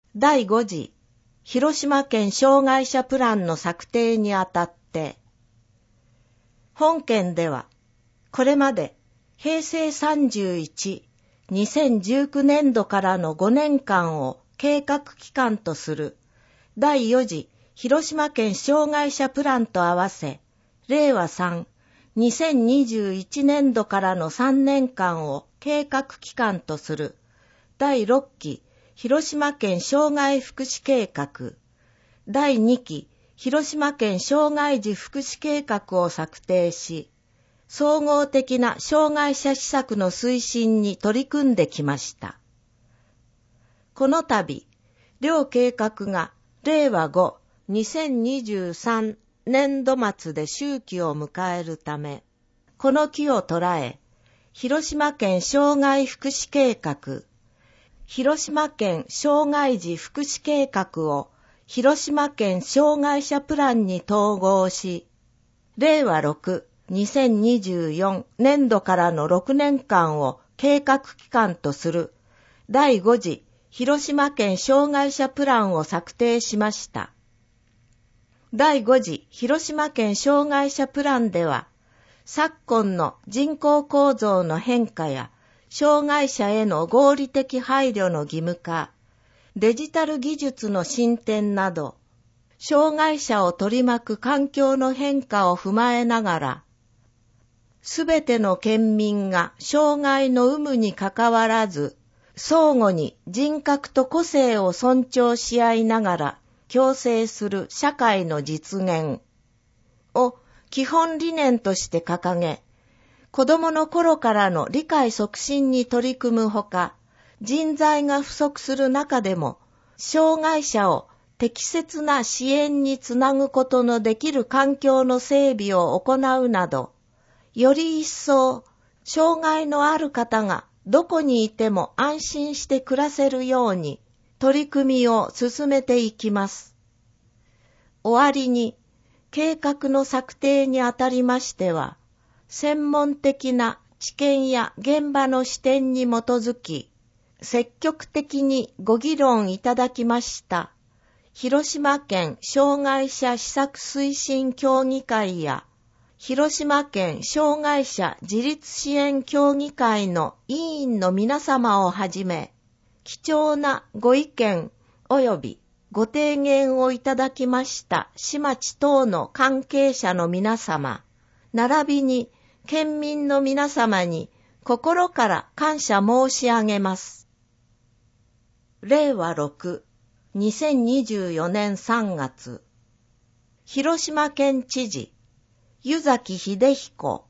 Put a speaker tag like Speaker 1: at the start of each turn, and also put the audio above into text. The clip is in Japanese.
Speaker 1: 第5次広島県障害者プランの策定にあたって、本件ではこれまで平成31、2019年度からの5年間を計画期間とする第4次広島県障害者プランと合わせ、令和3、2021年度からの3年間を計画期間とする第6期広島県障害福祉計画、第2期広島県障害児福祉計画を策定し、総合的な障害者施策の推進に取り組んできました。この度、両計画が令和5、2023年度末で終期を迎えるため、この機を捉え、広島県障害福祉計画、広島県障害児福祉計画を広島県障害者プランに統合し、令和6、2024年度からの6年間を計画期間とする第5次広島県障害者プランを策定しました。第5次広島県障害者プランでは、昨今の人口構造の変化や障害者への合理的配慮の義務化、デジタル技術の進展など、障害者を取り巻く環境の変化を踏まえながら、すべての県民が障害の有無にかかわらず、相互に人格と個性を尊重し合いながら共生する社会の実現を基本理念として掲げ、子供の頃からの理解促進に取り組むほか、人材が不足する中でも、障害者を適切な支援につなぐことのできる環境の整備を行うなど、より一層、障害のある方がどこにいても安心して暮らせるように、取り組みを進めていきます。終わりに、計画の策定にあたりましては、専門的な知見や現場の視点に基づき、積極的にご議論いただきました。広島県障害者施策推進協議会や、広島県障害者自立支援協議会の委員の皆様をはじめ、貴重なご意見及びご提言をいただきました市町等の関係者の皆様、並びに県民の皆様に心から感謝申し上げます。令和6、2024年3月、広島県知事、湯崎秀彦